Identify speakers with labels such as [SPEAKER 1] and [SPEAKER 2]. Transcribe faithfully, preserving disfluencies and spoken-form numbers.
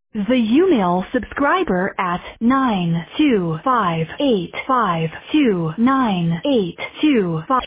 [SPEAKER 1] The Umail subscriber at nine two five eight five two nine eight two five